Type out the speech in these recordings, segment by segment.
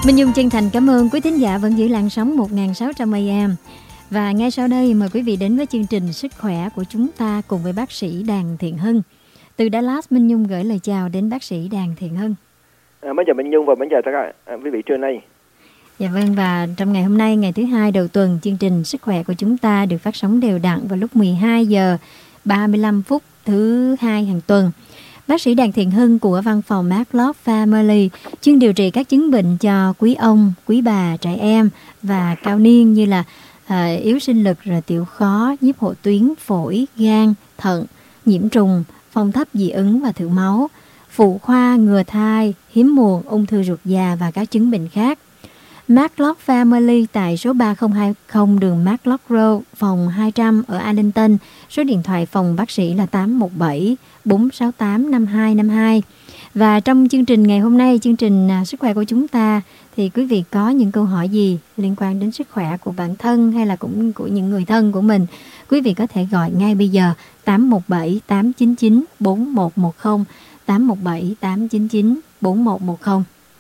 Minh Nhung chân thành cảm ơn quý thính giả vẫn giữ làn sóng 1600 AM. Và ngay sau đây mời quý vị đến với chương trình Sức khỏe của chúng ta cùng với bác sĩ Đàn Thiện Hưng. Từ Dallas, Minh Nhung gửi lời chào đến bác sĩ Đàn Thiện Hưng. Bây giờ Minh Nhung và bây giờ tất cả quý vị trưa nay. Dạ vâng, và trong ngày hôm nay, ngày thứ hai đầu tuần, chương trình Sức khỏe của chúng ta được phát sóng đều đặn vào lúc 12 giờ 35 phút thứ hai hàng tuần. Bác sĩ Đàn Thiện Hưng của văn phòng Matlock Family chuyên điều trị các chứng bệnh cho quý ông, quý bà, trẻ em và cao niên như là yếu sinh lực, rồi tiểu khó, nhiếp hộ tuyến, phổi, gan, thận, nhiễm trùng, phong thấp dị ứng và thượng máu, phụ khoa, ngừa thai, hiếm muộn, ung thư ruột già và các chứng bệnh khác. Matlock Family tại số 3020 đường Matlock Road, phòng 200 ở Arlington. Số điện thoại phòng bác sĩ là 817 468 5252. Và trong chương trình ngày hôm nay, chương trình Sức khỏe của chúng ta, thì quý vị có những câu hỏi gì liên quan đến sức khỏe của bản thân hay là cũng của những người thân của mình, quý vị có thể gọi ngay bây giờ 817 899 4110, 817 899 4110.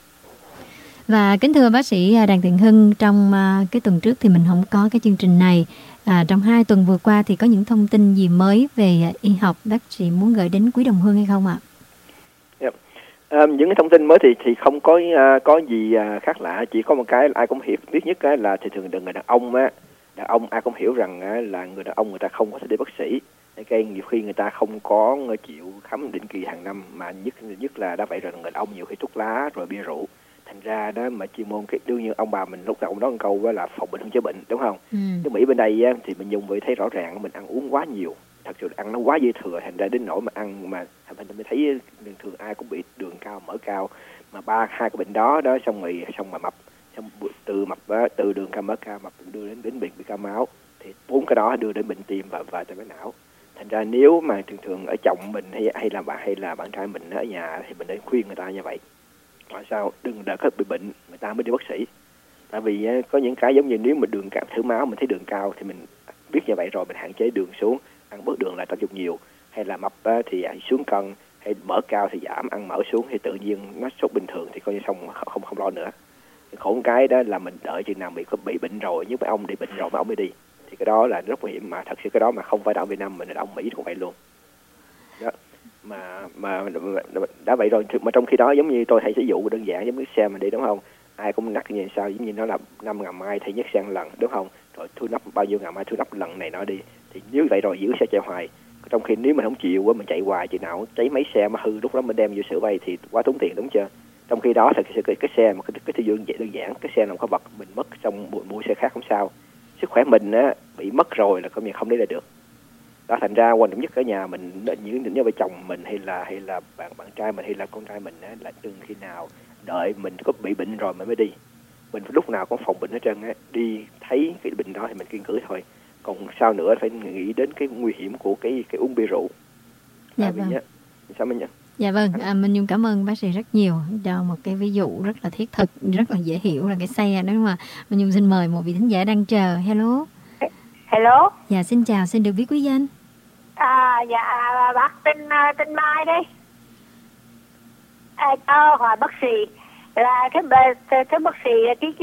Và kính thưa bác sĩ Đàn Thiện Hưng, trong cái tuần trước thì mình không có cái chương trình này. Trong 2 tuần vừa qua thì có những thông tin gì mới về y học bác sĩ muốn gửi đến quý đồng hương hay không ạ? Những cái thông tin mới thì không có gì khác lạ, chỉ có một cái ai cũng hiểu biết nhất là thường người đàn ông ai cũng hiểu rằng là người đàn ông người ta không có thể đi bác sĩ. Cái nhiều khi người ta không có chịu khám định kỳ hàng năm, mà nhất là đã vậy rồi, người đàn ông nhiều khi thuốc lá rồi bia rượu, thành ra đó mà chuyên môn đương nhiên ông bà mình lúc nào cũng nói một câu là phòng bệnh hơn chữa bệnh, đúng không? Nhưng Mỹ bên đây thì mình dùng thấy rõ ràng mình ăn uống quá nhiều, thật sự ăn nó quá dư thừa, thành ra đến nỗi mà ăn mà mình thấy thường ai cũng bị đường cao, mỡ cao, mà hai cái bệnh đó xong mà mập, xong từ đường cao, mỡ cao, mập đưa đến bệnh bị cao máu, thì 4 cái đó đưa đến bệnh tim và tai biến não. Thành ra nếu mà thường ở chồng mình hay là bạn trai mình ở nhà thì mình nên khuyên người ta như vậy. Tại sao đừng đợi có bị bệnh người ta mới đi bác sĩ? Tại vì có những cái giống như nếu mà đường cao, thử máu mình thấy đường cao thì mình biết như vậy rồi, mình hạn chế đường xuống, ăn bớt đường lại tập trung nhiều, hay là mập thì xuống cân, hay mỡ cao thì giảm, ăn mỡ xuống thì tự nhiên nó sốt bình thường thì coi như xong, không lo nữa. Khổ cái đó là mình đợi chừng nào bị bệnh rồi, nhưng mà ông đi bệnh rồi mà ông mới đi thì cái đó là rất nguy hiểm, mà thật sự cái đó mà không phải là ở Việt Nam mình, là ông Mỹ cũng vậy luôn đó. Mà đã vậy rồi, mà trong khi đó giống như tôi hay sử dụng đơn giản giống như xe mình đi, đúng không? Ai cũng nắc như sao, giống như nó là 5.000 mai thì nhấc xe lần, đúng không? Rồi thu nắp bao nhiêu ngàn mai thu nắp lần này nọ đi, thì nếu vậy rồi giữ xe chạy hoài. Trong khi nếu mình không chịu mình chạy hoài, chừng nào cháy mấy xe mà hư, lúc đó mình đem vô sửa vay thì quá tốn tiền, đúng chưa? Trong khi đó thật sự cái xe mà cái thị trường vậy đơn giản, cái xe nào có bật mình mất xong mua xe khác không sao. Sức khỏe mình bị mất rồi là coi như không lấy lại được. Đó, thành ra quan trọng nhất ở nhà mình, những vợ chồng mình hay là bạn trai mình hay là con trai mình là đừng khi nào đợi mình có bị bệnh rồi mình mới đi. Mình lúc nào cũng phòng bệnh hết trơn đi thấy cái bệnh đó thì mình kiêng cữ thôi. Còn sao nữa phải nghĩ đến cái nguy hiểm của cái uống bia rượu. Dạ vâng. Sao mình nhỉ? Dạ vâng, Minh Nhung cảm ơn bác sĩ rất nhiều cho một cái ví dụ rất là thiết thực, rất là dễ hiểu là cái xe đó mà. Minh Nhung xin mời một vị thính giả đang chờ. Hello. Hello. Dạ xin chào, xin được biết quý danh. Dạ bác tên Mai đây. Cho hỏi bác sĩ là cái bác sĩ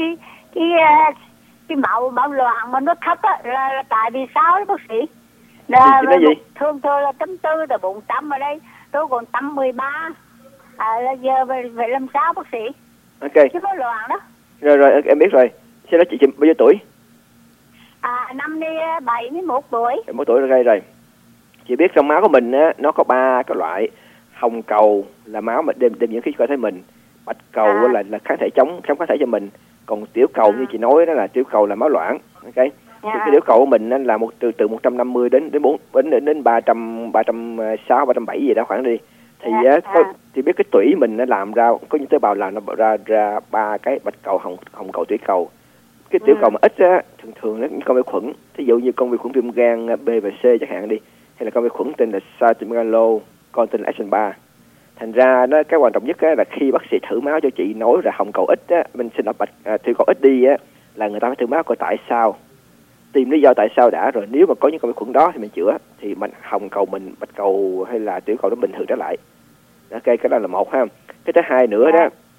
cái máu loãng mà nó thấp là tại vì sao đấy bác sĩ? Là thường tôi là 84 là 400 ở đây, tôi còn 113. Là giờ phải làm sao bác sĩ? Ok. Cái máu loãng đó. Rồi em biết rồi. Xin nói chị bao nhiêu tuổi? Năm nay 71 tuổi. 71 tuổi rồi. Chị biết trong máu của mình nó có 3 cái loại. Hồng cầu là máu mà đem những khí cơ thể mình. Bạch cầu là kháng thể chống kháng thể cho mình. Còn tiểu cầu như chị nói đó là tiểu cầu là máu loãng. Ok. Thì cái tiểu cầu của mình là từ 150 đến 360 370 gì đó khoảng đi. Thì thì biết cái tủy mình nó làm ra có những tế bào làm nó ra 3 cái bạch cầu, hồng cầu, tiểu cầu. Cái tiểu cầu mà ít thường nó những con vi khuẩn, ví dụ như con vi khuẩn viêm gan B và C chẳng hạn đi, hay là con vi khuẩn tên là Cytomegalo, con tên là Epstein-Barr. Thành ra nó cái quan trọng nhất là khi bác sĩ thử máu cho chị nói là hồng cầu ít mình xin lọc tiểu cầu ít đi là người ta phải thử máu coi tại sao, tìm lý do tại sao đã, rồi nếu mà có những con vi khuẩn đó thì mình chữa, thì mình hồng cầu mình, bạch cầu hay là tiểu cầu nó bình thường trở lại. Ok, cái đó là một ha. Cái thứ hai nữa đó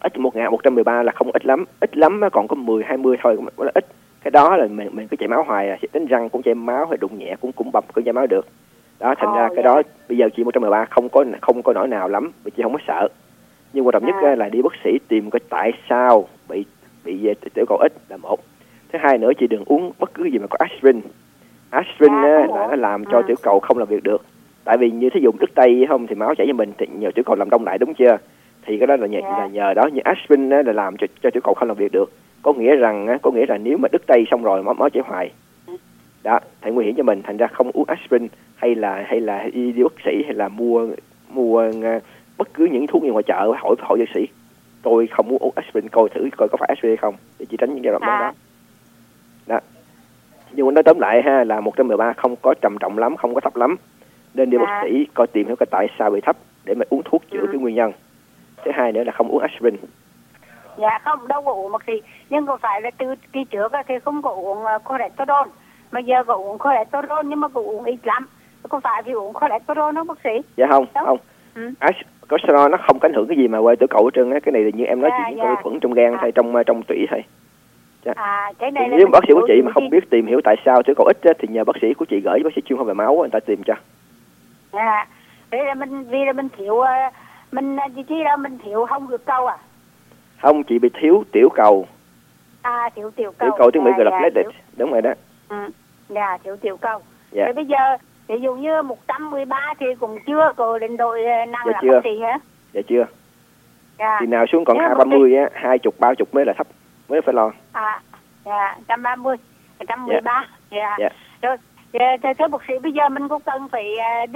ít 1113 là không ít lắm còn có 10 20 thôi, nó ít. Cái đó là mình cứ chảy máu hoài à, đánh răng cũng chảy máu, hay đụng nhẹ cũng bầm cũng chảy máu được. Đó, thành ra cái đó bây giờ chị 113 không có nỗi nào lắm, vì chị không có sợ. Nhưng quan trọng nhất là đi bác sĩ tìm coi tại sao bị tiểu cầu ít là một. Thứ hai nữa, chị đừng uống bất cứ gì mà có aspirin. Aspirin là nó làm cho tiểu cầu không làm việc được. Tại vì như thí dụ đứt tay không thì máu chảy cho mình thì nhờ tiểu cầu làm đông lại, đúng chưa? Thì cái đó là nhờ đó. Nhưng aspirin là làm cho tiểu cầu không làm việc được. Có nghĩa rằng nếu mà đứt tay xong rồi máu chảy hoài, đó thì nguy hiểm cho mình. Thành ra không uống aspirin, hay là đi bác sĩ, hay là mua bất cứ những thuốc như ngoài chợ, hỏi bác sĩ tôi không muốn uống aspirin, coi thử coi có phải aspirin hay không, để chỉ tránh những giai đoạn đó. Đó. Nhưng mà nói tóm lại ha, là 113 không có trầm trọng lắm, không có thấp lắm, nên đi bác sĩ coi tìm hiểu cái tại sao bị thấp để mà uống thuốc chữa cái nguyên nhân. Thứ hai nữa là không uống aspirin. Dạ không, đâu có uống bác sĩ, nhưng có phải là từ kỳ trước thì không có uống cholesterol, mà giờ có uống cholesterol nhưng mà có uống ít lắm. Có phải vì uống cholesterol không bác sĩ? Dạ không. Cholesterol nó không có ảnh hưởng cái gì mà quay tiểu cầu hết trơn á. Cái này là như em nói chỉ có vi khuẩn trong gan hay trong tủy thôi. Cái này nếu bác sĩ của chị mà không biết tìm hiểu tại sao tiểu cầu ít á, thì nhờ bác sĩ của chị gửi bác sĩ chuyên khoa về máu, người ta tìm cho. Dạ, vậy là mình thiếu mình thiếu hông được cầu à? Không, chị bị thiếu tiểu cầu. Thiếu tiểu cầu. Tiểu cầu tiếng Mỹ gọi là platelet, đúng rồi đó. Dạ, thiếu tiểu cầu. Dạ. Thế bây giờ ví dụ như 113 thì cũng chưa có đến độ nặng là bác sĩ hả? Dạ chưa. Dạ. Thì nào xuống còn 230 á, 20 30 mới là thấp, mới phải lo. Dạ, 130, 113. Dạ. Rồi, thưa bác sĩ, bây giờ mình có cần phải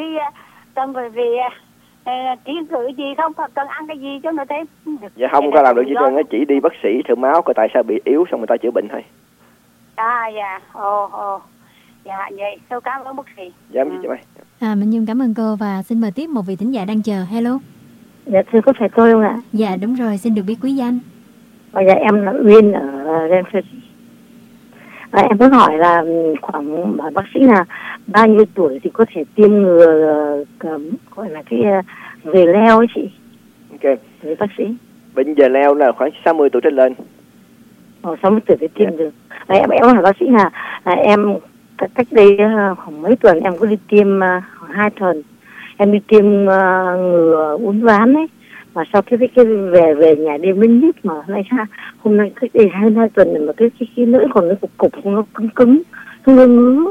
về ký cử gì không, cần ăn cái gì cho nó thêm? Dạ không có làm được gì trơn á, chỉ đi bác sĩ thử máu coi tại sao bị yếu, xong người ta chữa bệnh thôi. Dạ. Dạ, vậy tôi cảm ơn bác sĩ. Dạ, chị Mai. Minh Nhung cảm ơn cô và xin mời tiếp một vị thính giả đang chờ. Hello. Dạ thưa, có phải tôi không ạ? Dạ đúng rồi, xin được biết quý danh. Dạ em là Uyên ở Renfrew. Em muốn hỏi là khoảng bác sĩ là bao nhiêu tuổi thì có thể tiêm ngừa gọi là cái về leo ấy chị? Ok. Với bác sĩ. Bệnh về leo là khoảng 60 tuổi trở lên. 60 tuổi thì tiêm được. Em hỏi bác sĩ là em cách đây khoảng mấy tuần em có đi tiêm khoảng 2 tuần. Em đi tiêm ngừa uốn ván ấy. Mà sau cái về nhà đêm mới nhít, mà hôm nay cách đây 2 tuần mà cái lưỡi còn nó cục nó cứng nó ngứa.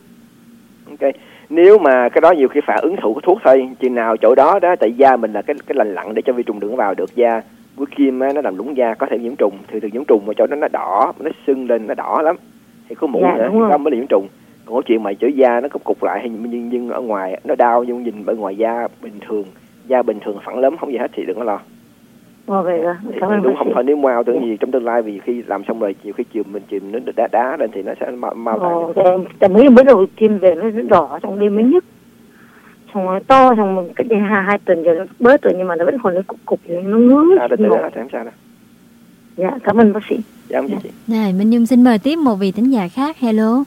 Ok. Nếu mà cái đó nhiều khi phải ứng thụ của thuốc thôi, chừng nào chỗ đó tại da mình là cái lành lặn để cho vi trùng đừng vào được da. Mũi kim nó làm lủng da, có thể nhiễm trùng, thường nhiễm trùng mà chỗ đó nó đỏ, nó sưng lên, nó đỏ lắm thì có mụn nữa, đó mới là nhiễm trùng. Còn có chuyện mà chỗ da nó cục lại nhưng ở ngoài nó đau, nhưng nhìn bên ngoài da bình thường phẳng lắm, không gì hết thì đừng có lo. Vậy rồi. Đúng không thôi, nếu mau tưởng gì trong tương lai, vì khi làm xong rồi nhiều khi chìm nó đá lên thì nó sẽ mau tại mới đầu tiêm về nó đỏ, xong đêm mới nhức, xong nó to, xong cách đây 2 tuần rồi nó bớt rồi, nhưng mà nó vẫn còn cái cục nó ngứa. Không sao đâu. Dạ, cảm ơn bác sĩ. Dạ, chị. Này, Minh Nhung xin mời tiếp một vị thính giả khác. Hello.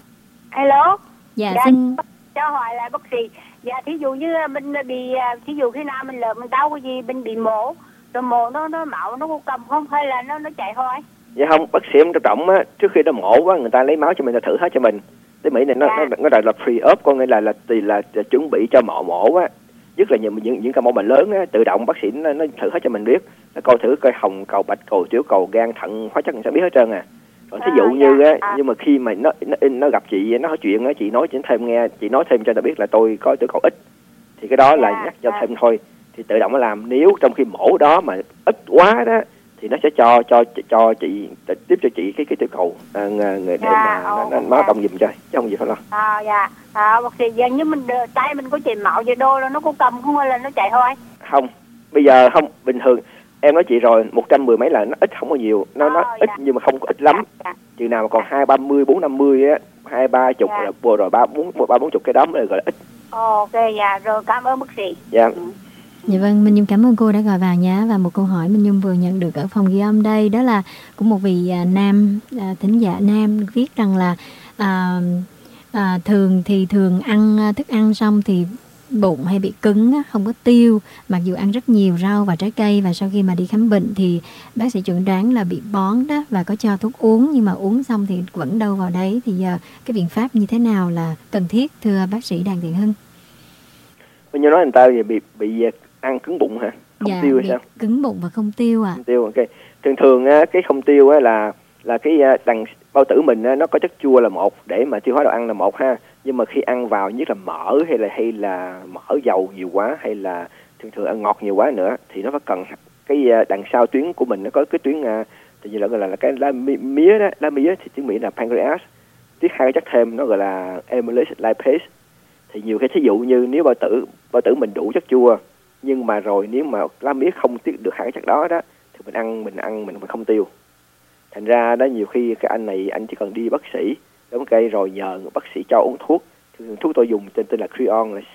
Dạ xin cho hỏi lại bác sĩ. Dạ, thí dụ như mình bị, thí dụ khi nào mình đau cái gì, mình bị mổ, rồi mổ nó máu nó có cầm không, hay là nó chảy hoài? Dạ không, bác sĩ em trọng á, trước khi nó mổ quá người ta lấy máu cho mình, ta thử hết cho mình. Tới Mỹ này nó gọi là pre-op, có nghĩa là chuẩn bị cho mổ á. Nhất là những ca mổ bệnh lớn á, tự động bác sĩ nó thử hết cho mình biết, nó coi thử coi hồng cầu, bạch cầu, tiểu cầu, gan, thận, hóa chất, mình sẽ biết hết trơn à. Còn thí dụ như á, nhưng mà khi mà nó gặp chị, nó hỏi chuyện á, chị nói thêm cho nó biết là tôi có tiểu cầu ít, thì cái đó là nhắc cho thêm thôi, thì tự động nó làm. Nếu trong khi mổ đó mà ít quá đó thì nó sẽ cho chị tiếp cho chị cái tiểu cầu để mà máu động giùm cho, chứ không gì phải lo. Bác sĩ, giờ như mình tay mình có chảy máu về đô là nó có cầm không, hay là nó chảy hoài? Không, bây giờ không, bình thường em nói chị rồi, 110 mấy là nó ít, không có nhiều, nó ít nhưng mà không có ít lắm. Chừng nào mà còn 230, 450 á, 230 là vừa rồi 340 cái đó mới gọi là ít. Ok, rồi cảm ơn bác sĩ. Dạ vâng, Minh Nhung cảm ơn cô đã gọi vào nhé. Và một câu hỏi Minh Nhung vừa nhận được ở phòng ghi âm đây, đó là của một vị thính giả nam viết rằng là thường ăn thức ăn xong thì bụng hay bị cứng á, không có tiêu, mặc dù ăn rất nhiều rau và trái cây, và sau khi mà đi khám bệnh thì bác sĩ chẩn đoán là bị bón đó và có cho thuốc uống, nhưng mà uống xong thì vẫn đâu vào đấy. Thì giờ cái biện pháp như thế nào là cần thiết thưa bác sĩ Đàn Thiện Hưng? Như nói người ta bị ăn cứng bụng hả? Không tiêu hay sao? Cứng bụng và không tiêu ạ. Không tiêu, ok. Thường cái không tiêu á là cái đằng bao tử mình á, nó có chất chua là một, để mà tiêu hóa đồ ăn là một ha. Nhưng mà khi ăn vào nhất là mỡ hay là mỡ dầu nhiều quá, hay là thường ăn ngọt nhiều quá nữa, thì nó phải cần cái đằng sau tuyến của mình nó có cái tuyến thì gọi là cái lá mía đó, lá mía thì tiếng Mỹ là pancreas, tiết hai cái chất thêm nó gọi là amylase lipase. Thì nhiều khi thí dụ như nếu bao tử mình đủ chất chua, nhưng mà rồi nếu mà lá mía không tiết được hai cái chất đó thì mình không tiêu. Thành ra đó, nhiều khi cái anh này anh chỉ cần đi bác sĩ đóng cây rồi nhờ bác sĩ cho uống thuốc. Thuốc tôi dùng tên là Creon, là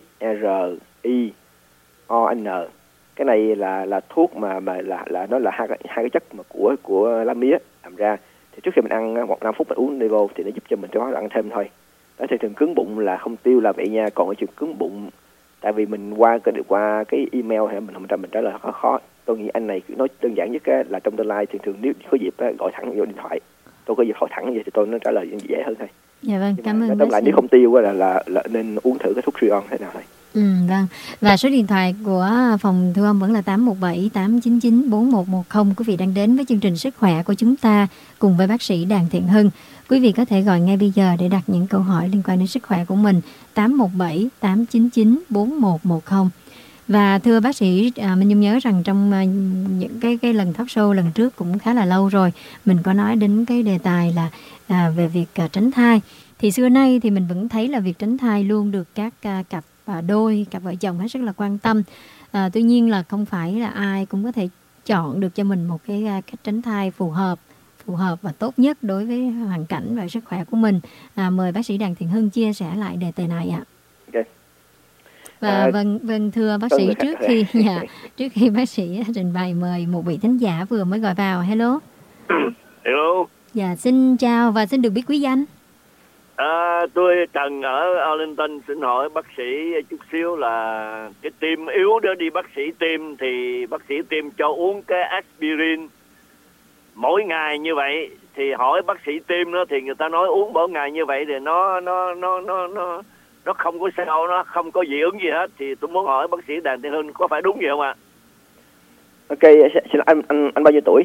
CRION. Cái này là thuốc mà là nó là hai cái chất mà của lá mía làm ra. Thì trước khi mình ăn 5 phút mình uống đi vô thì nó giúp cho mình tiêu hóa ăn thêm thôi. Đó, thì thường cứng bụng là không tiêu là vậy nha. Còn cái chuyện cứng bụng, tại vì mình qua cái email hay mình trả lời khó. Tôi nghĩ anh này nói đơn giản nhất là trong tương lai thường nếu có dịp gọi thẳng vô điện thoại, tôi có dịp hỏi thẳng vậy thì tôi nó trả lời dễ hơn thôi. Dạ vâng, cảm ơn bác sĩ. Lại nếu không tiêu là nên uống thử cái thuốc Creon thế nào thôi. Vâng. Và số điện thoại của phòng thu âm vẫn là 817 899 4110. Quý vị đang đến với chương trình Sức khỏe của chúng ta cùng với bác sĩ Đàn Thiện Hưng. Quý vị có thể gọi ngay bây giờ để đặt những câu hỏi liên quan đến sức khỏe của mình. 817 899 4110. Và thưa bác sĩ, Minh Nhung nhớ rằng trong những cái lần talk show lần trước cũng khá là lâu rồi, mình có nói đến cái đề tài là về việc tránh thai. Thì xưa nay thì mình vẫn thấy là việc tránh thai luôn được các cặp vợ chồng hết sức là quan tâm. Tuy nhiên là không phải là ai cũng có thể chọn được cho mình một cái cách tránh thai phù hợp và tốt nhất đối với hoàn cảnh và sức khỏe của mình. Mời bác sĩ Đàn Thiện Hưng chia sẻ lại đề tài này ạ. Okay. Và vâng thưa bác sĩ, trước khi bác sĩ trình bày, mời một vị thính giả vừa mới gọi vào. Hello. Hello. Dạ, xin chào và xin được biết quý danh. Tôi Trần ở Arlington. Xin hỏi bác sĩ chút xíu là cái tim yếu đó, đi bác sĩ tim thì bác sĩ tim cho uống cái aspirin mỗi ngày như vậy, thì hỏi bác sĩ tim đó thì người ta nói uống mỗi ngày như vậy thì nó không có sao, nó không có dị ứng gì hết. Thì tôi muốn hỏi bác sĩ Đàn Thiện Hưng có phải đúng vậy không ạ? Ok, xin anh bao nhiêu tuổi?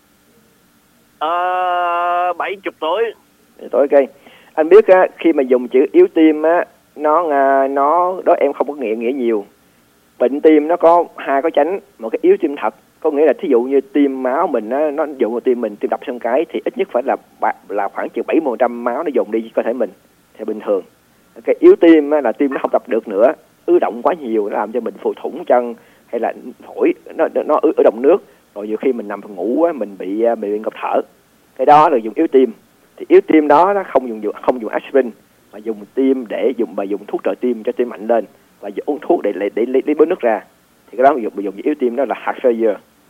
70 tuổi. Tuổi, ok. Anh biết khi mà dùng chữ yếu tim nó đó em không có nghĩa nhiều. Bệnh tim nó có hai cái chánh, một cái yếu tim thật, có nghĩa là thí dụ như tim máu mình nó dùng vào tim mình, tim đập xong cái thì ít nhất phải là khoảng chừng 70% máu nó dồn đi cơ thể mình theo bình thường. Cái yếu tim là tim nó không đập được nữa, ứ động quá nhiều, nó làm cho mình phù thủng chân, hay là phổi nó ứ động nước, rồi nhiều khi mình nằm ngủ mình bị ngộp thở. Cái đó là dùng yếu tim. Thì yếu tim đó nó không dùng aspirin, mà dùng thuốc trợ tim cho tim mạnh lên, và uống thuốc để lấy bớt nước ra. Thì cái đó dùng yếu tim đó là heart failure.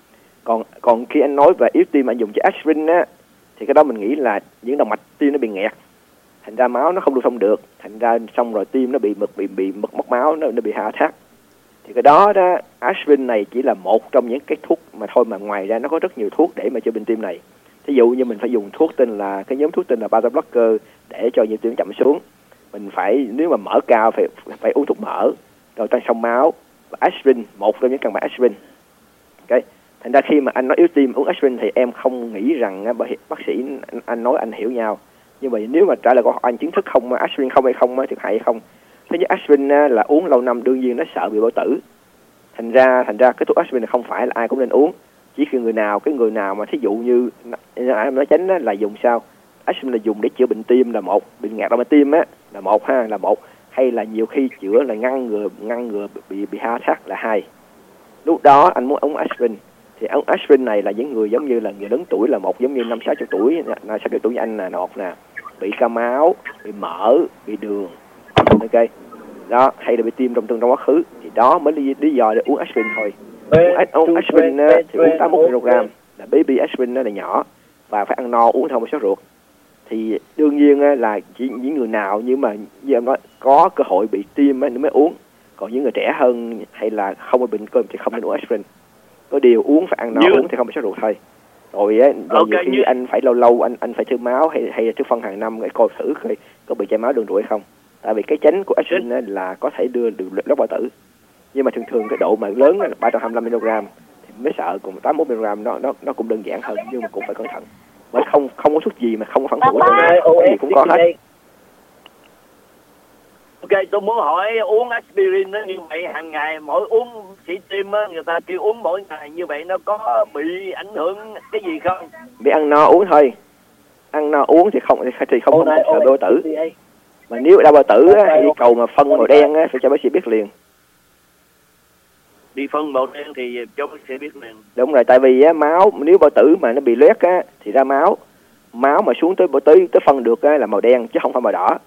Còn khi anh nói về yếu tim anh dùng cho aspirin thì cái đó mình nghĩ là những động mạch tim nó bị nghẹt, thành ra máu nó không lưu thông được, thành ra xong rồi tim nó bị mất máu, nó bị heart attack. Thì cái đó aspirin này chỉ là một trong những cái thuốc mà thôi, mà ngoài ra nó có rất nhiều thuốc để mà chữa bệnh tim này. Ví dụ như mình phải dùng nhóm thuốc tên là beta blocker để cho nhịp tim chậm xuống. Mình phải, nếu mà mỡ cao phải uống thuốc mỡ, rồi tăng sông máu, và aspirin, một trong những căn bệnh aspirin. Okay. Thành ra khi mà anh nói yếu tim uống aspirin thì em không nghĩ rằng bác sĩ anh nói anh hiểu nhau. Nhưng mà nếu mà trả lời câu hỏi anh kiến thức không, aspirin không hay không thì hay hay không. Thứ nhất, aspirin là uống lâu năm đương nhiên nó sợ bị bao tử. Thành ra cái thuốc aspirin này không phải là ai cũng nên uống. Chỉ khi người nào mà thí dụ như anh nói tránh là dùng sao? Aspirin là dùng để chữa bệnh tim là một, bệnh ngạt động mạch tim là một, hay là nhiều khi chữa là ngăn ngừa bị heart attack là hai. Lúc đó anh muốn uống aspirin thì uống aspirin này là những người giống như là người lớn tuổi là một, giống như 50-60 tuổi như anh là một nè, bị cao máu, bị mỡ, bị đường, ok, đó, hay là bị tim trong quá khứ, thì đó mới lý do để uống aspirin thôi. Uống aspirin thì uống 81 mg, là baby aspirin là nhỏ và phải ăn no, uống theo một số ruột. Thì đương nhiên là chỉ những người nào như em nói có cơ hội bị tim mới uống. Còn những người trẻ hơn hay là không có bệnh cơm thì không nên uống aspirin. Có điều uống phải ăn no, uống thì không bị sốt ruột thôi. Rồi á, nhiều khi anh phải lâu anh phải thư máu hay thư phân hàng năm để coi thử coi có bị chảy máu đường ruột hay không. Tại vì cái chánh của aspirin là có thể đưa được lốc bao tử. Nhưng mà thường cái độ mà lớn là 325 mg thì mới sợ, còn 81 mg nó cũng đơn giản hơn, nhưng mà cũng phải cẩn thận. Bởi không có thuốc gì mà không có phản phụ cái gì cũng có hết. Ok, tôi muốn hỏi uống aspirin nó như vậy hàng ngày, mỗi uống sĩ tim á, người ta kêu uống mỗi ngày như vậy nó có bị ảnh hưởng cái gì không? Bị ăn no uống thôi. Ăn no uống thì không sợ bao tử. Mà nếu đau bao tử á, yêu cầu mà phân màu đen á, phải cho bác sĩ biết liền. Đi phân màu đen thì cho bác sĩ biết liền. Đúng rồi, tại vì á, máu nếu bao tử mà nó bị loét á thì ra máu mà xuống tới phân được á, là màu đen chứ không phải màu đỏ.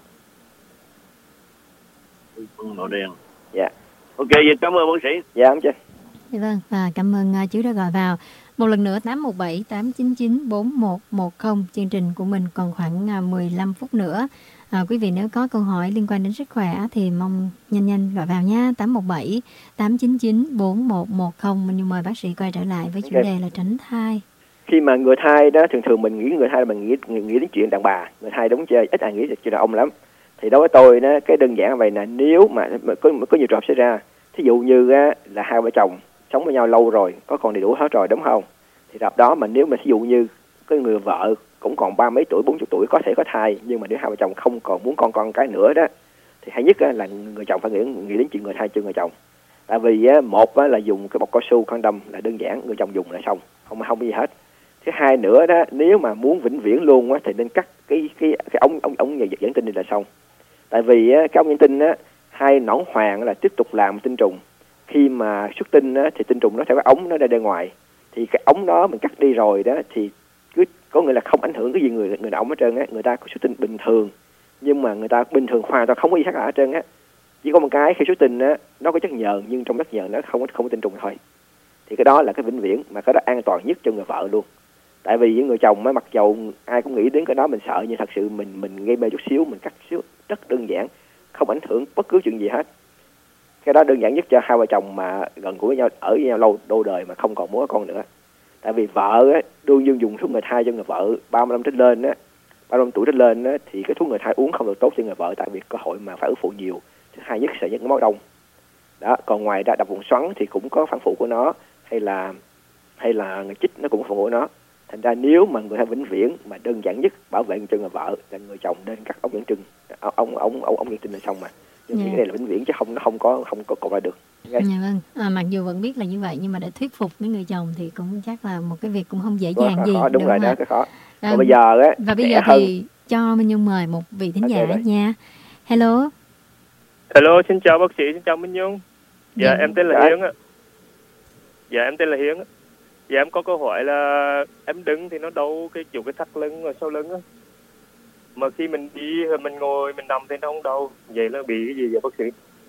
Phân màu đen. Dạ. Ok, vậy cảm ơn bác sĩ. Dạ không chứ. Dạ vâng, và cảm ơn chú đã gọi vào. Một lần nữa 817 899 4110. Chương trình của mình còn khoảng 15 phút nữa. Quý vị nếu có câu hỏi liên quan đến sức khỏe thì mong nhanh gọi vào nha. 817 899 4110. Nhưng mời bác sĩ quay trở lại với chủ đề là tránh thai. Khi mà người thai đó, thường mình nghĩ người thai là mình nghĩ đến chuyện đàn bà. Người thai đúng chưa? Ít ai nghĩ đến chuyện đàn ông lắm. Thì đối với tôi đó, cái đơn giản là vậy nè, nếu mà có nhiều trường hợp xảy ra, thí dụ như á, là hai vợ chồng sống với nhau lâu rồi, có con đầy đủ hết rồi đúng không? Thì đợt đó mà nếu mà ví dụ như cái người vợ cũng còn 30 mấy tuổi, 40 tuổi có thể có thai, nhưng mà nếu hai vợ chồng không còn muốn con cái nữa đó, thì hay nhất là người chồng phải nghĩ đến chuyện người thai cho người chồng. Tại vì một là dùng cái bọc cao su condom là đơn giản, người chồng dùng là xong, không gì hết. Thứ hai nữa đó, nếu mà muốn vĩnh viễn luôn á, thì nên cắt cái ống dẫn tinh đi là xong. Tại vì cái ống dẫn tinh á, hai nõn hoàng là tiếp tục làm tinh trùng. Khi mà xuất tinh á, thì tinh trùng nó theo cái ống nó ra bên ngoài. Thì cái ống đó mình cắt đi rồi đó thì cứ có nghĩa là không ảnh hưởng cái gì người đàn ông hết trơn á. Người ta có xuất tinh bình thường, nhưng mà người ta bình thường hoàn toàn không có gì khác hết trơn á. Chỉ có một cái khi xuất tinh á, nó có chất nhờn nhưng trong chất nhờn nó không có tinh trùng thôi. Thì cái đó là cái vĩnh viễn, mà cái đó an toàn nhất cho người vợ luôn. Tại vì những người chồng á, mặc dầu ai cũng nghĩ đến cái đó mình sợ, nhưng thật sự mình gây mê chút xíu, mình cắt xíu rất đơn giản, không ảnh hưởng bất cứ chuyện gì hết. Cái đó đơn giản nhất cho hai vợ chồng mà gần gũi với nhau, ở với nhau lâu đời mà không còn muốn có con nữa. Tại vì vợ á, đương nhiên dùng thuốc người thai cho người vợ 35 trở lên á, 35 tuổi trở lên á, thì cái thuốc người thai uống không được tốt cho người vợ, tại vì cơ hội mà phản ứng phụ nhiều. Thứ hai nhất sợ nhất máu đông. Đó, còn ngoài ra đập vùng xoắn thì cũng có phản phụ của nó, hay là người chích nó cũng có phản phụ của nó. Thành ra nếu mà người thai vĩnh viễn mà đơn giản nhất bảo vệ cho người vợ là người chồng nên cắt ống dẫn tinh, ống dẫn tinh là xong mà. Nhưng cái này là vĩnh viễn chứ nó không có còn lại được. Dạ vâng. Mặc dù vẫn biết là như vậy nhưng mà để thuyết phục với người chồng thì cũng chắc là một cái việc cũng không dễ dàng gì. Đúng rồi đó, cái khó. Còn bây giờ á, và bây giờ thì cho Minh Nhung mời một vị thính giả nha. Hello, xin chào bác sĩ, xin chào Minh Nhung. Dạ, em tên là Hiến ạ. Dạ, em tên là Hiến ạ. Dạ, em có câu hỏi là em đứng thì nó đau cái chỗ cái thắt lưng ở sau lưng á. Mà khi mình đi, mình ngồi, mình nằm thì nó không đau. Vậy là bị cái gì vậy bác sĩ?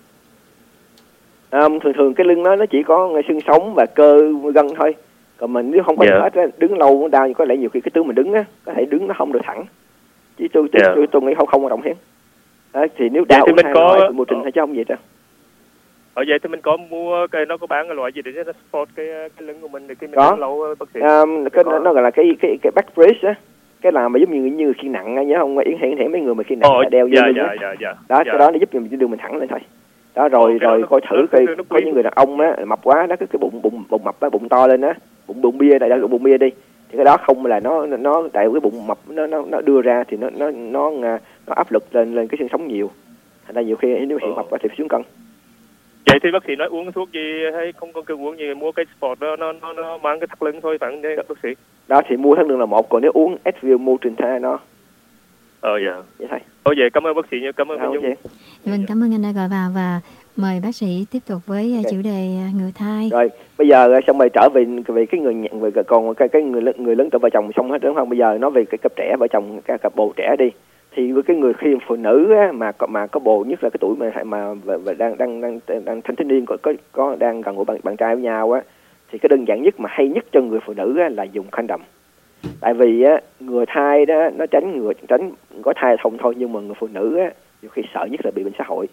Thường cái lưng nó chỉ có xương sống và cơ gân thôi. Còn mình nếu không có hết á, đứng lâu nó đau, có lẽ nhiều khi cái tướng mình đứng á, có thể đứng nó không được thẳng. Chứ tôi nghĩ không quan trọng hết. Thì nếu đau thì mình có một trình hay chứ không vậy đâu. Ở vậy thì mình có mua cái nó có bán cái loại gì để nó support cái lưng của mình để khi mình đứng lâu bác sĩ. Nó gọi là cái back brace á, cái làm mà giống như người khiêng nặng nhớ không? Yến Hiển mấy người mà khiêng nặng đeo vô lưng á. Đó, cái đó nó giúp mình đưa mình thẳng lên thôi. Đó rồi coi thử có những người đàn ông á mập quá đó, cái bụng mập á, bụng to lên á, bụng bia đại lượng bụng bia đi. Thì cái đó không là nó tại cái bụng mập nó đưa ra thì nó áp lực lên cái xương sống nhiều. Thành ra nhiều khi nếu hiện mập quá thì phải xuống cân. Vậy thì bác sĩ nói uống thuốc gì hay không có cần uống gì, mua cái sport đó nó mang cái thắt lưng thôi phải không bác sĩ? Đó thì mua thắt lưng là một, còn nếu uống Advil Motrin nó. Dạ. Vậy thôi. Vậy cảm ơn bác sĩ nha, cảm ơn Minh Nhung. Mình cảm ơn anh đã gọi vào và mời bác sĩ tiếp tục với chủ đề người thai. Rồi bây giờ xong rồi trở về cái người nhận về còn cái người lớn tuổi vợ chồng xong hết đúng không? Bây giờ nói về cái cặp trẻ vợ chồng, cái cặp bồ trẻ đi. Thì với cái người khi phụ nữ á, mà có bồ, nhất là cái tuổi mà đang thanh thiếu niên có đang gần của bạn trai với nhau á, thì cái đơn giản nhất mà hay nhất cho người phụ nữ á, là dùng condom. Tại vì á, người thai đó nó tránh có thai thông thôi, nhưng mà người phụ nữ á, nhiều khi sợ nhất là bị bệnh xã hội.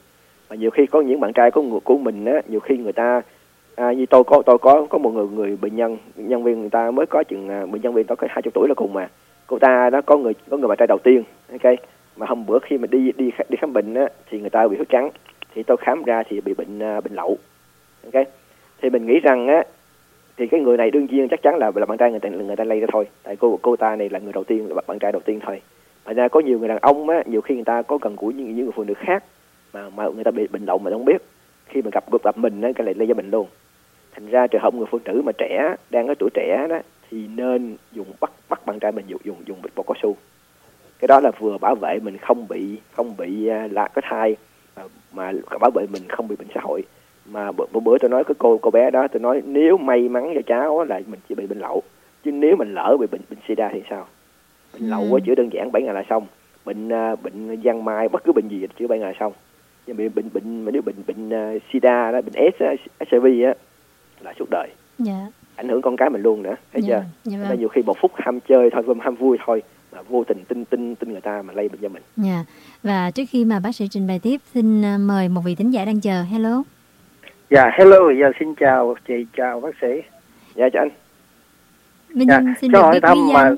Mà nhiều khi có những bạn trai của mình á, nhiều khi người ta như tôi có một người bệnh nhân viên, người ta mới có chừng bệnh nhân viên có 20 tuổi là cùng mà cô ta đó có người bạn trai đầu tiên, ok, mà hôm bữa khi mà đi khám bệnh á thì người ta bị huyết trắng, thì tôi khám ra thì bị bệnh lậu, ok. Thì mình nghĩ rằng á thì cái người này đương nhiên chắc chắn là bạn trai người ta lây ra thôi, tại cô ta này là người đầu tiên, là bạn trai đầu tiên thôi. Thành ra có nhiều người đàn ông á, nhiều khi người ta có gần gũi những người phụ nữ khác mà người ta bị bệnh lậu mà không biết, khi mà gặp mình á cái lại lây ra bệnh luôn. Thành ra trường hợp người phụ nữ mà trẻ, đang ở tuổi trẻ đó thì nên bắt bạn trai mình dùng bột cao su. Cái đó là vừa bảo vệ mình không bị là có thai, mà bảo vệ mình không bị bệnh xã hội. Mà bữa tôi nói cái cô bé đó, tôi nói nếu may mắn cho cháu là mình chỉ bị bệnh lậu, chứ nếu mình lỡ bị bệnh sida thì sao? Bệnh lậu chữa đơn giản 7 ngày là xong, bệnh giang mai bất cứ bệnh gì chữa 7 ngày là xong. Nhưng nếu bệnh sida đó, bệnh HIV á là suốt đời. Ảnh hưởng con cái mình luôn nữa, thấy chưa? Nên nhiều khi một phút ham chơi thôi, ham vui thôi mà vô tình tin người ta mà lây bệnh cho mình. Và trước khi mà bác sĩ trình bày tiếp, xin mời một vị thính giả đang chờ. Hello. Dạ, hello, giờ xin chào chị, chào bác sĩ. Dạ, chào anh. Minh xin được biết lý mà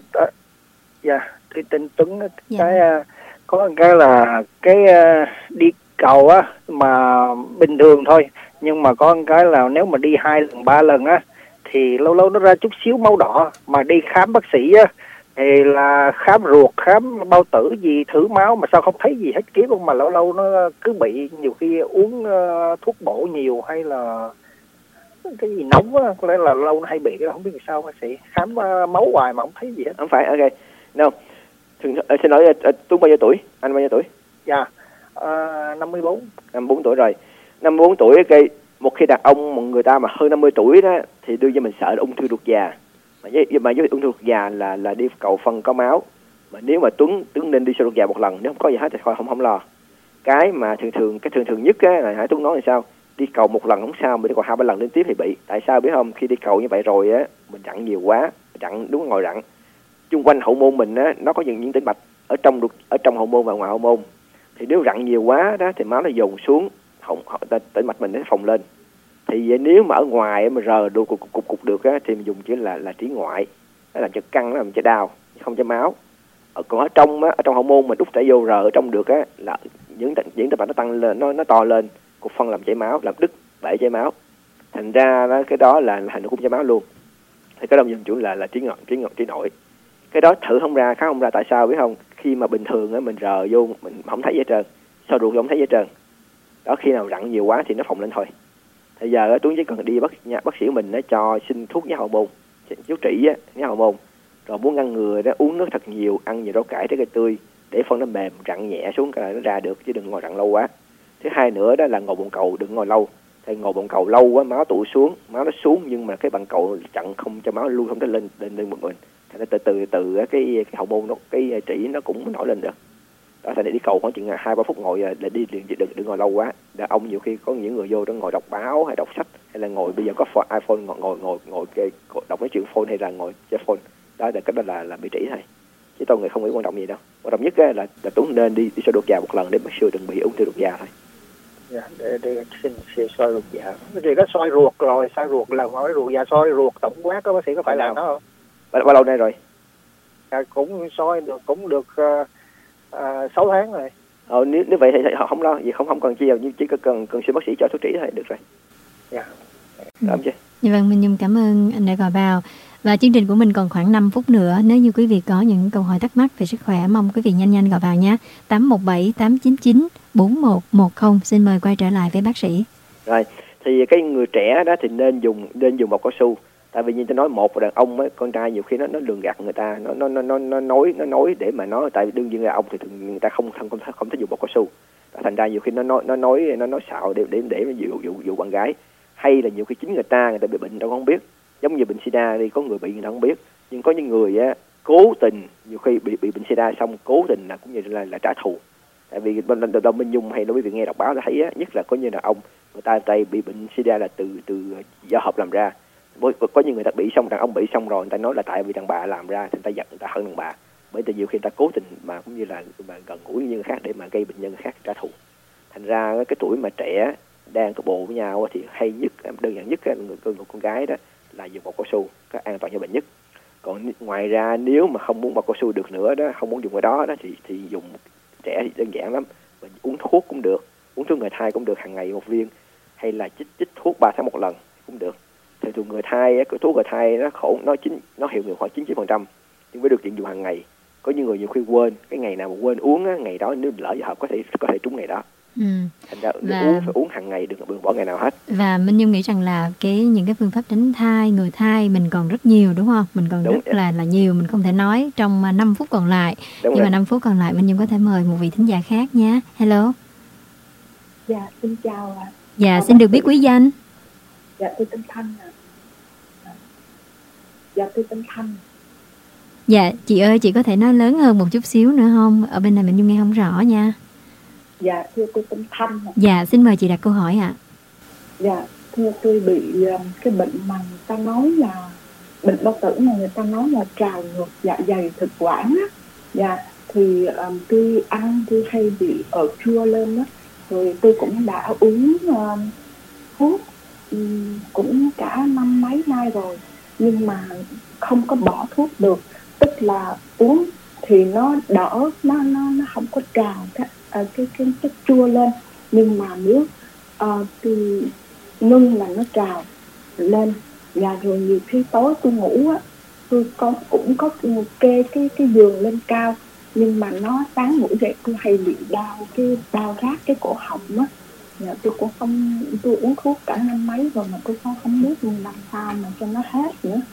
tôi tên Tuấn. Có cái là cái đi cầu á mà bình thường thôi, nhưng mà có cái là nếu mà đi 2 lần 3 lần á thì lâu lâu nó ra chút xíu máu đỏ, mà đi khám bác sĩ á thì là khám ruột, khám bao tử gì, thử máu mà sao không thấy gì hết kiếp luôn, mà lâu lâu nó cứ bị, nhiều khi uống thuốc bổ nhiều hay là cái gì nóng á, có lẽ là lâu nó hay bị cái đó, không biết sao bác sĩ. Khám máu hoài mà không thấy gì hết. Không phải, ok. No. Xin lỗi, Tuấn bao nhiêu tuổi? Anh bao nhiêu tuổi? Dạ, 54. 54 tuổi rồi. 54 tuổi, okay. Một khi đàn ông một người ta mà hơn 50 tuổi đó thì đương nhiên mình sợ là ung thư ruột già. Mà với ung thư ruột già là đi cầu phân có máu. Mà nếu mà Tuấn nên đi soi ruột già một lần, nếu không có gì hết thì không lo. Cái mà thường nhất á là Tuấn nói là sao? Đi cầu một lần không sao, mà đi cầu 2-3 lần liên tiếp thì bị. Tại sao biết không? Khi đi cầu như vậy rồi á, mình rặn nhiều quá, đúng ngồi rặn. Chung quanh hậu môn mình á, nó có những tĩnh mạch ở trong hậu môn và ngoài hậu môn. Thì nếu rặn nhiều quá đó thì máu nó dồn xuống, tĩnh mạch mình nó phồng lên. Thì nếu mà ở ngoài mà rờ đồ cục được á thì mình dùng chỉ là trí ngoại, nó làm cho căng, nó làm cho đau, không cho máu. Còn ở trong hậu môn mình đút chảy vô rờ ở trong được á là những tĩnh mạch nó tăng lên, nó to lên, cục phân làm chảy máu, làm đứt bể chảy máu. Thành ra đó, cái đó là nó cũng chảy máu luôn. Thì cái đó dùng chủ là trí nội. Cái đó thử không ra, khá không ra. Tại sao biết không? Khi mà bình thường á mình rờ vô mình không thấy gì hết trơn, soi ruột không thấy gì hết trơn. Đó, khi nào rặn nhiều quá thì nó phồng lên thôi. Bây giờ Tuấn chỉ cần đi bác sĩ của mình nó cho xin thuốc nhá hậu môn, chú trị á, nhá hậu môn. Rồi muốn ngăn ngừa đó, uống nước thật nhiều, ăn nhiều rau cải, trái cây tươi để phân nó mềm, rặn nhẹ xuống cái là nó ra được, chứ đừng ngồi rặn lâu quá. Thứ hai nữa đó là ngồi bồn cầu đừng ngồi lâu. Thì ngồi bồn cầu lâu quá máu tụ xuống, máu nó xuống nhưng mà cái bằng cầu chặn không cho máu lưu không tới lên một mình. Thành ra từ cái hậu môn nó, cái trĩ nó cũng nổi lên được. Đó, thành ra đi cầu khoảng chừng 2-3 phút ngồi là đi liền, đừng ngồi lâu quá. Đàn ông nhiều khi có những người vô đó ngồi đọc báo hay đọc sách, hay là ngồi bây giờ có iPhone ngồi đọc mấy chuyện phone hay là ngồi chơi phone. Đó là cái đó là bị trĩ thôi. Chứ tôi người không nghĩ quan trọng gì đâu. Quan trọng nhất là Tuấn nên đi soi ruột già một lần để make sure đừng bị ung thư ruột già thôi. Dạ, để xin soi ruột già. Thì có soi ruột rồi, soi ruột là nói ruột già, soi ruột tổng quát đó bác sĩ có phải làm đó không? Bao lâu nay rồi? Cũng soi được 6 tháng rồi. Nếu vậy thì họ không lo gì, không cần chi đâu, chỉ cần xin bác sĩ cho thuốc trị thôi được rồi. Dạ. Cảm chứ. Dạ vâng, mình cảm ơn anh đã gọi vào. Và chương trình của mình còn khoảng 5 phút nữa. Nếu như quý vị có những câu hỏi thắc mắc về sức khỏe, mong quý vị nhanh gọi vào nhé. 817 899 4110. Xin mời quay trở lại với bác sĩ. Rồi, thì cái người trẻ đó thì nên dùng bột cao su. Tại vì như tôi nói, một đàn ông ấy, con trai nhiều khi nó lường gạt người ta, nó nói để mà nó, tại vì đương nhiên là ông thì người ta không thích dùng bột cao su. Thành ra nhiều khi nó nói xạo để dụ bạn gái, hay là nhiều khi chính người ta bị bệnh đâu không biết. Giống như bệnh sida đi, có người bị người ta không biết, nhưng có những người á cố tình, nhiều khi bị bệnh sida xong cố tình là cũng như là trả thù. Tại vì Đông Minh Nhung hay là quý vị nghe đọc báo đã thấy á, nhất là có như là ông người ta bị bệnh sida là từ do hợp làm ra. Có những người ta bị xong, đàn ông bị xong rồi người ta nói là tại vì đàn bà làm ra thì người ta giận, người ta hận đàn bà. Bởi vì nhiều khi người ta cố tình mà cũng như là mà gần gũi với người khác để mà gây bệnh nhân khác trả thù. Thành ra cái tuổi mà trẻ đang có bồ với nhau thì hay nhất, đơn giản nhất người con gái đó là dùng bọc cao su, cái an toàn cho bệnh nhất. Còn ngoài ra nếu mà không muốn bọc cao su được nữa đó, không muốn dùng cái đó thì dùng trẻ thì đơn giản lắm, mình uống thuốc cũng được, uống thuốc người thai cũng được, hàng ngày một viên, hay là chích thuốc 3 tháng một lần cũng được. Thì thường người thai, cái thuốc người thai nó hiệu nghiệm khoảng 99%, nhưng với điều kiện dùng hàng ngày. Có những người nhiều khi quên, cái ngày nào mà quên uống á, ngày đó nếu lỡ giờ hợp có thể trúng ngày đó. Thành ra phải uống hàng ngày, đừng bỏ ngày nào hết. Và Minh Nhung nghĩ rằng là những cái phương pháp tránh thai, người thai mình còn rất nhiều, đúng không? Mình còn rất là nhiều, mình không thể nói trong 5 phút còn lại. Nhưng mà 5 phút còn lại Minh Nhung có thể mời một vị thính giả khác nhé. Hello. Dạ, xin chào ạ. Dạ, xin được biết quý danh. Dạ, tôi tên Thanh ạ. Dạ, tôi tên Thanh. Dạ, chị ơi, chị có thể nói lớn hơn một chút xíu nữa không? Ở bên này Minh Nhung nghe không rõ nha. Dạ, thưa tôi tên Thanh. Dạ, xin mời chị đặt câu hỏi ạ. Dạ, thưa tôi bị cái bệnh mà người ta nói là bệnh bao tử, mà người ta nói là trào ngược dạ dày thực quản á. Dạ, thì tôi ăn tôi hay bị ở chua lên đó. Rồi tôi cũng đã uống thuốc cũng cả 5 mấy nay rồi, nhưng mà không có bỏ thuốc được. Tức là uống thì nó đỡ, nó không có trào cái chất chua lên, nhưng mà nếu tôi ngưng là nó trào lên. Và rồi nhiều khi tối tôi ngủ á, tôi cũng có kê cái giường lên cao, nhưng mà nó sáng ngủ dậy tôi hay bị đau rát cái cổ họng á. Dạ, tôi uống thuốc cả 5 mấy rồi mà tôi không biết làm sao mà cho nó hết nữa.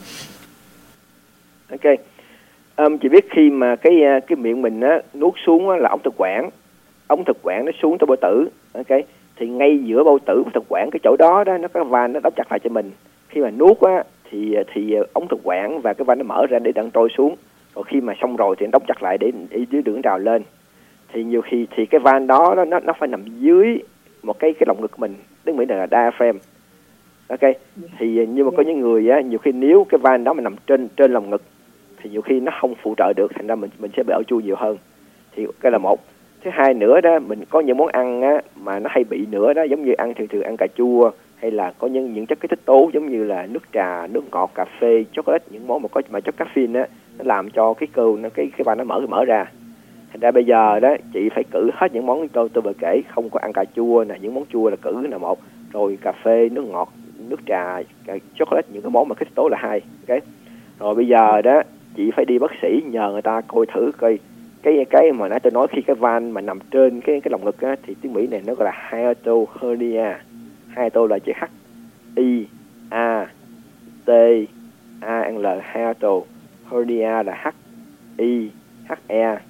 Ok. Chị biết khi mà cái miệng mình á nuốt xuống á, là ống thực quản nó xuống tới bao tử. Ok. Thì ngay giữa bao tử và thực quản, cái chỗ đó nó có van nó đóng chặt lại cho mình. Khi mà nuốt á thì ống thực quản và cái van nó mở ra để đặng trôi xuống. Rồi khi mà xong rồi thì nó đóng chặt lại để dưới đường trào lên. Thì nhiều khi thì cái van đó nó phải nằm dưới một cái lồng ngực của mình, tức là diaphragm. Ok. Thì nhưng mà có những người á, nhiều khi nếu cái van đó mà nằm trên lồng ngực thì nhiều khi nó không phụ trợ được, thành ra mình sẽ bị ở chua nhiều hơn. Thì cái là một. Thứ hai nữa đó, mình có những món ăn á mà nó hay bị nữa đó, giống như thường ăn cà chua, hay là có những chất kích thích tố giống như là nước trà, nước ngọt, cà phê, chocolate, những món mà có chất caffeine á, nó làm cho cái van nó mở ra. Thành ra bây giờ đó chị phải cử hết những món tôi vừa kể, không có ăn cà chua nè, những món chua là cử là một, rồi cà phê, nước ngọt, nước trà, chocolate, những cái món mà kích thích tố là hai. Ok. Rồi bây giờ đó chị phải đi bác sĩ nhờ người ta coi thử coi cái mà nãy tôi nói, khi cái van mà nằm trên cái lồng ngực á, thì tiếng Mỹ này nó gọi là hiatal hernia. Hiatal là chữ H I A T A L, hiatal hernia là H I H E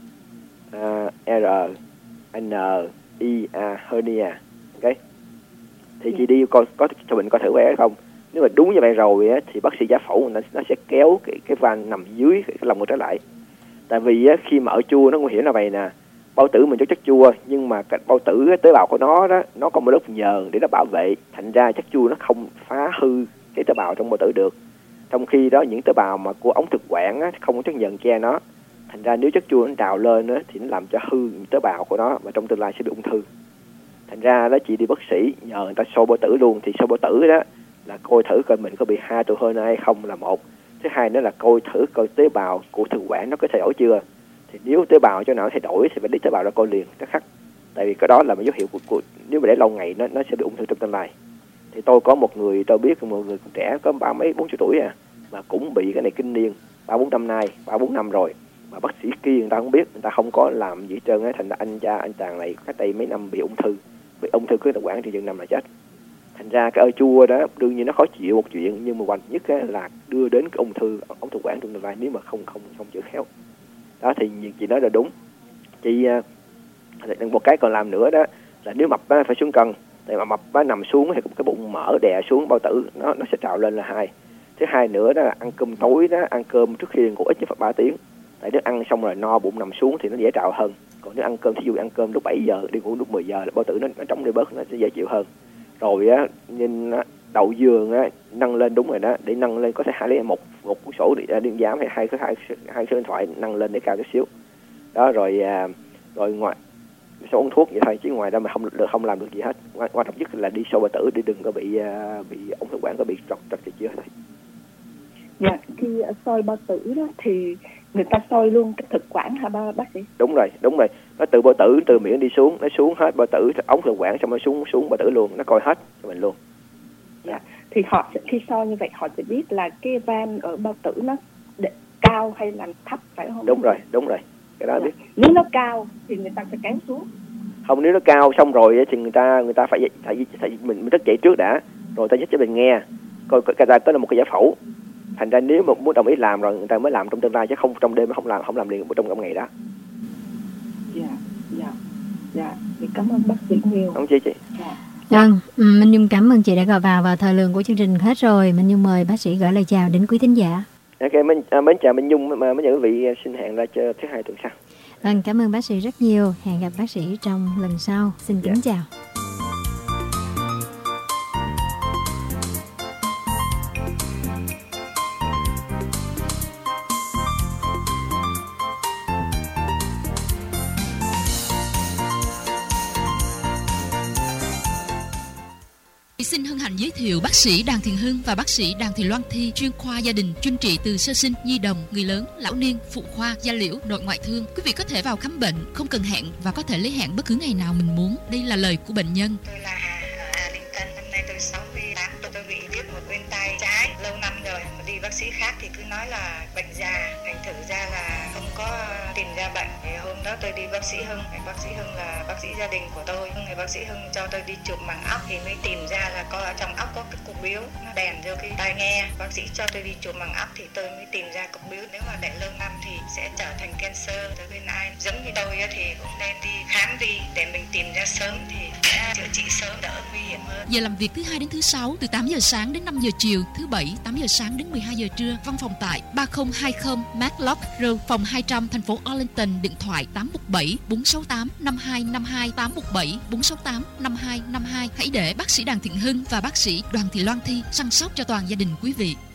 R N I A hernia. Ok. Thì chị đi có cho mình coi thử vậy không. Nếu mà đúng như vậy rồi á, thì bác sĩ giải phẫu nó sẽ kéo cái van nằm dưới cái lồng ngực trở lại. Tại vì á, khi mà ở chua nó nguy hiểm là vậy nè, bao tử mình cho chất chua, nhưng mà cái bao tử, tế bào của nó đó, nó có một lớp nhờn để nó bảo vệ, thành ra chất chua nó không phá hư cái tế bào trong bao tử được. Trong khi đó những tế bào mà của ống thực quản á, không có chất nhờn che nó, thành ra nếu chất chua nó trào lên á, thì nó làm cho hư những tế bào của nó, và trong tương lai sẽ bị ung thư. Thành ra đó chị đi bác sĩ nhờ người ta soi bao tử luôn, thì soi bao tử đó là coi thử coi mình có bị hiatal hernia hay không là một. Thứ hai nữa là coi thử coi tế bào của thực quản nó có thay đổi chưa. Thì nếu tế bào cho nào thay đổi thì phải lấy tế bào ra coi liền tức khắc. Tại vì cái đó là một dấu hiệu của nếu mà để lâu ngày nó sẽ bị ung thư trong tương lai. Thì tôi có một người tôi biết, một người còn trẻ có 30 40 tuổi mà cũng bị cái này kinh niên 3-4 năm nay, 3-4 năm rồi, mà bác sĩ kia người ta không biết, người ta không có làm gì hết trơn á. Thành ra anh chàng này cách đây mấy năm bị ung thư cái thực quản thì chừng năm là chết. Thành ra cái ơ chua đó đương nhiên nó khó chịu một chuyện, nhưng mà quan nhất là đưa đến cái ung thư ống thực quản trong tương lai nếu mà không chữa khéo. Đó thì chị nói là đúng. Chị một cái còn làm nữa đó là nếu mập phải xuống cân. Tại mà mập nằm xuống thì cái bụng mở đè xuống bao tử nó sẽ trào lên là hai. Thứ hai nữa đó là ăn cơm tối đó, ăn cơm trước khi ngủ ít nhất 3 tiếng. Tại nếu ăn xong rồi no bụng nằm xuống thì nó dễ trào hơn. Còn nếu ăn cơm, thí dụ ăn cơm lúc 7 giờ đi ngủ lúc 10 giờ là bao tử nó trống đi bớt, nó sẽ dễ chịu hơn. Rồi á, nhìn đậu giường á nâng lên, đúng rồi đó, để nâng lên có thể lấy một cuốn sổ điện giám hay hai số điện thoại nâng lên để cao chút xíu. Đó rồi ngoài Xong uống thuốc vậy thôi, chứ ngoài ra mà không làm được gì hết. Quan trọng nhất là đi soi bao tử để đừng có bị ống thực quản có bị trật thì chưa thôi. Dạ, khi soi bao tử đó thì người ta soi luôn cái thực quản hả bác sĩ? Đúng rồi. Nó từ bao tử, từ miệng đi xuống, nó xuống hết bao tử, ống thực quản, xong nó xuống bao tử luôn, nó coi hết cho mình luôn. Dạ. Thì họ khi soi như vậy họ sẽ biết là cái van ở bao tử nó cao hay là thấp, phải không? Đúng rồi. Cái đó biết. Nếu nó cao thì người ta sẽ kéo xuống. Không, nếu nó cao xong rồi thì người ta phải mình thức dậy trước đã, rồi ta giúp cho mình nghe coi cái ta có là một cái giải phẫu. Thành ra nếu mà muốn đồng ý làm rồi người ta mới làm trong tương lai, chứ không trong đêm không làm liền trong ngày đó. Dạ. Thì cảm ơn bác sĩ nhiều. Không chi chị. Vâng, Minh Nhung cảm ơn chị đã gọi vào thời lượng của chương trình hết rồi. Minh Nhung mời bác sĩ gửi lời chào đến quý thính giả. Ok, mến chào Minh Nhung, mấy quý vị xin hẹn ra thứ Hai tuần sau. Vâng, cảm ơn bác sĩ rất nhiều. Hẹn gặp bác sĩ trong lần sau. Xin kính chào. Xin hân hạnh giới thiệu bác sĩ Đàn Thiện Hưng và bác sĩ Đàn Thị Loan Thi, chuyên khoa gia đình, chuyên trị từ sơ sinh, nhi đồng, người lớn, lão niên, phụ khoa, da liễu, nội ngoại thương. Quý vị có thể vào khám bệnh không cần hẹn và có thể lấy hẹn bất cứ ngày nào mình muốn. Đây là lời của bệnh nhân. Tôi là Hà Linh Tân, năm nay tôi 68, tôi bị viêm một bên tay trái lâu năm rồi. Mà đi bác sĩ khác thì cứ nói là bệnh già, thành thử ra là không có tìm ra bệnh. Thì hôm đó tôi đi bác sĩ Hưng, bác sĩ Hưng là bác sĩ gia đình của tôi. Người bác sĩ Hưng cho tôi đi chụp màng óc thì mới tìm ra là có ở trong óc có cái cục biếu, nó đèn vô cái tai nghe. Bác sĩ cho tôi đi chụp màng óc thì tôi mới tìm ra cục biếu. Nếu mà để lâu năm thì sẽ trở thành cancer. Tới bên ai giống như tôi thì cũng nên đi khám đi để mình tìm ra sớm thì sẽ chữa trị sớm, đỡ nguy hiểm hơn. Giờ làm việc thứ Hai đến thứ Sáu từ 8 giờ sáng đến 5 giờ chiều, thứ Bảy 8 giờ sáng đến 12 giờ trưa. Văn phòng tại 3020 Matlock Road, phòng 200, thành phố Arlington. Điện thoại 817 468 5252 817 468 5252. Hãy để bác sĩ Đàn Thiện Hưng và bác sĩ Đoàn Thị Loan Thi săn sóc cho toàn gia đình quý vị.